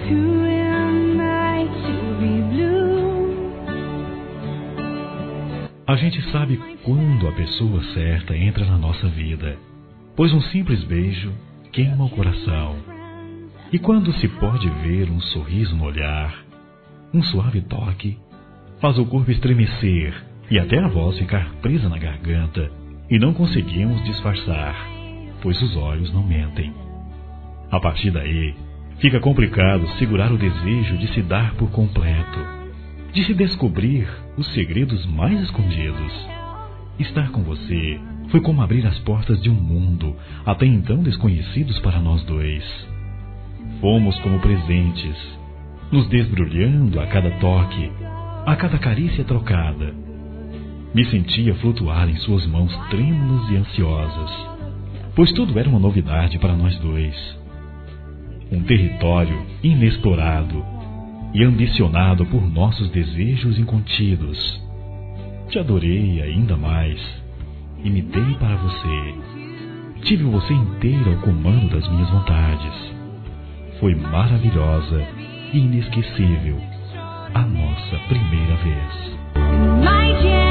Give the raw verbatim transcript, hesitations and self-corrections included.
A gente sabe quando a pessoa certa entra na nossa vida, pois um simples beijo queima o coração. E quando se pode ver um sorriso no olhar, um suave toque faz o corpo estremecer e até a voz ficar presa na garganta, e não conseguimos disfarçar, pois os olhos não mentem. A partir daí, fica complicado segurar o desejo de se dar por completo, de se descobrir os segredos mais escondidos. Estar com você foi como abrir as portas de um mundo até então desconhecidos para nós dois. Fomos como presentes, nos desbrulhando a cada toque, a cada carícia trocada. Me sentia flutuar em suas mãos trêmulas e ansiosas, pois tudo era uma novidade para nós dois. Um território inexplorado e ambicionado por nossos desejos incontidos. Te adorei ainda mais e me dei para você. Tive você inteira ao comando das minhas vontades. Foi maravilhosa e inesquecível a nossa primeira vez.